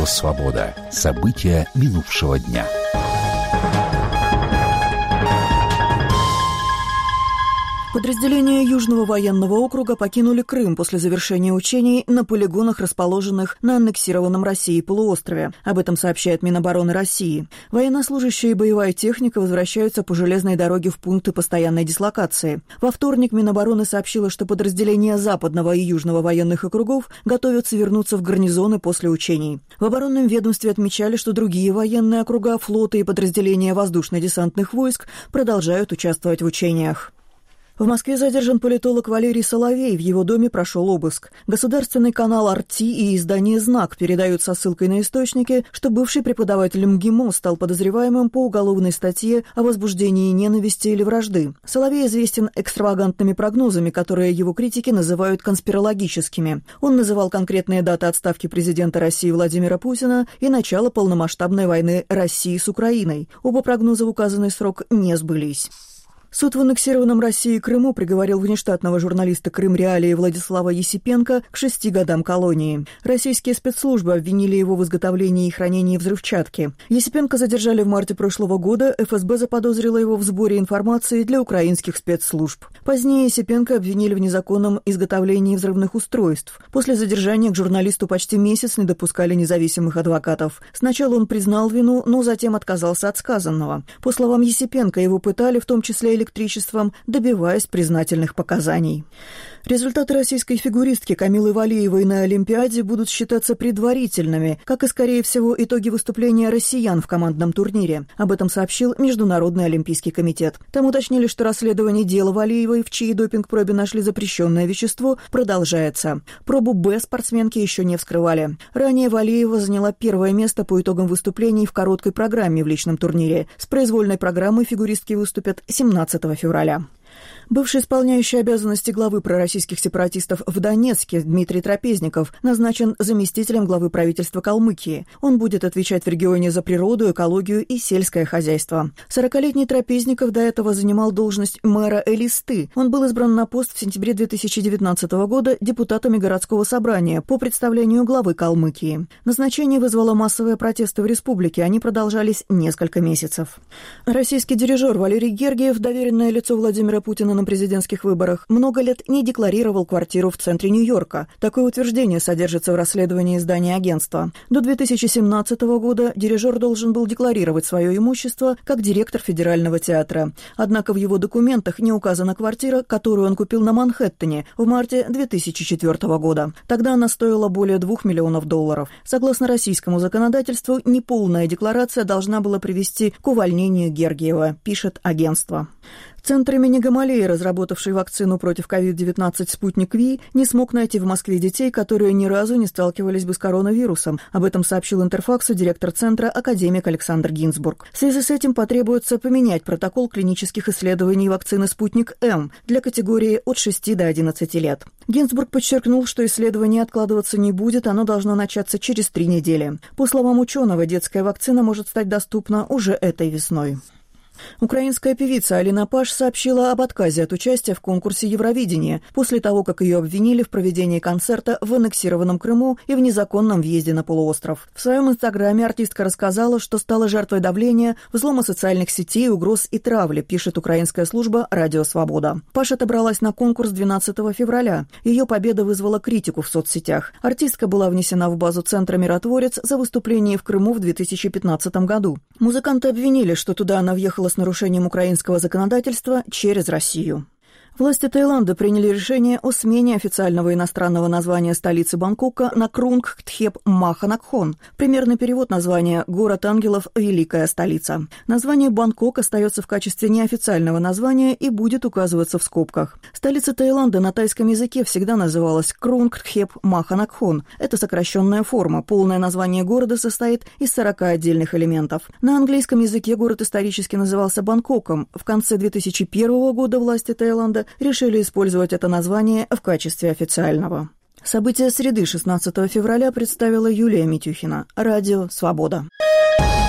Радио «Свобода». События минувшего дня. Подразделения Южного военного округа покинули Крым после завершения учений на полигонах, расположенных на аннексированном Россией полуострове. Об этом сообщает Минобороны России. Военнослужащие и боевая техника возвращаются по железной дороге в пункты постоянной дислокации. Во вторник Минобороны сообщила, что подразделения Западного и Южного военных округов готовятся вернуться в гарнизоны после учений. В оборонном ведомстве отмечали, что другие военные округа, флоты и подразделения воздушно-десантных войск продолжают участвовать в учениях. В Москве задержан политолог Валерий Соловей. В его доме прошел обыск. Государственный канал «Арти» и издание «Знак» передают со ссылкой на источники, что бывший преподаватель МГИМО стал подозреваемым по уголовной статье о возбуждении ненависти или вражды. Соловей известен экстравагантными прогнозами, которые его критики называют конспирологическими. Он называл конкретные даты отставки президента России Владимира Путина и начала полномасштабной войны России с Украиной. Оба прогноза в указанный срок не сбылись. Суд в аннексированном Россией Крыму приговорил внештатного журналиста «Крым-Реалии» Владислава Есипенко к 6 годам колонии. Российские спецслужбы обвинили его в изготовлении и хранении взрывчатки. Есипенко задержали в марте прошлого года, ФСБ заподозрила его в сборе информации для украинских спецслужб. Позднее Есипенко обвинили в незаконном изготовлении взрывных устройств. После задержания к журналисту почти месяц не допускали независимых адвокатов. Сначала он признал вину, но затем отказался от сказанного. По словам Есипенко, его пытали, в том числе электричеством, добиваясь признательных показаний. Результаты российской фигуристки Камилы Валиевой на Олимпиаде будут считаться предварительными, как и, скорее всего, итоги выступления россиян в командном турнире. Об этом сообщил Международный олимпийский комитет. Там уточнили, что расследование дела Валиевой, в чьей допинг-пробе нашли запрещенное вещество, продолжается. Пробу «Б» спортсменки еще не вскрывали. Ранее Валиева заняла первое место по итогам выступлений в короткой программе в личном турнире. С произвольной программой фигуристки выступят 17 февраля. Бывший исполняющий обязанности главы пророссийских сепаратистов в Донецке Дмитрий Трапезников назначен заместителем главы правительства Калмыкии. Он будет отвечать в регионе за природу, экологию и сельское хозяйство. 40-летний Трапезников до этого занимал должность мэра Элисты. Он был избран на пост в сентябре 2019 года депутатами городского собрания по представлению главы Калмыкии. Назначение вызвало массовые протесты в республике. Они продолжались несколько месяцев. Российский дирижер Валерий Гергиев, доверенное лицо Владимира Путина на президентских выборах, много лет не декларировал квартиру в центре Нью-Йорка. Такое утверждение содержится в расследовании издания агентства. До 2017 года дирижер должен был декларировать свое имущество как директор Федерального театра. Однако в его документах не указана квартира, которую он купил на Манхэттене в марте 2004 года. Тогда она стоила более $2 миллионов. Согласно российскому законодательству, неполная декларация должна была привести к увольнению Гергиева, пишет агентство. Центр имени Гамалеи, разработавший вакцину против COVID-19 «Спутник Ви», не смог найти в Москве детей, которые ни разу не сталкивались бы с коронавирусом. Об этом сообщил Интерфаксу директор центра академик Александр Гинзбург. В связи с этим потребуется поменять протокол клинических исследований вакцины «Спутник М» для категории от 6 до 11 лет. Гинзбург подчеркнул, что исследование откладываться не будет, оно должно начаться через 3 недели. По словам ученого, детская вакцина может стать доступна уже этой весной. Украинская певица Алина Паш сообщила об отказе от участия в конкурсе Евровидения после того, как ее обвинили в проведении концерта в аннексированном Крыму и в незаконном въезде на полуостров. В своем инстаграме артистка рассказала, что стала жертвой давления, взлома социальных сетей, угроз и травли, пишет украинская служба «Радио Свобода». Паш отобралась на конкурс 12 февраля. Ее победа вызвала критику в соцсетях. Артистка была внесена в базу центра «Миротворец» за выступление в Крыму в 2015 году. Музыканты обвинили, что туда она въехала с нарушением украинского законодательства через Россию. Власти Таиланда приняли решение о смене официального иностранного названия столицы Бангкока на Крунг Тхеп Маха Накхон. Примерный перевод названия «Город ангелов. Великая столица». Название Бангкок остается в качестве неофициального названия и будет указываться в скобках. Столица Таиланда на тайском языке всегда называлась Крунг Тхеп Маха Накхон. Это сокращенная форма. Полное название города состоит из 40 отдельных элементов. На английском языке город исторически назывался Бангкоком. В конце 2001 года власти Таиланда решили использовать это название в качестве официального. События среды 16 февраля представила Юлия Митюхина. Радио «Свобода».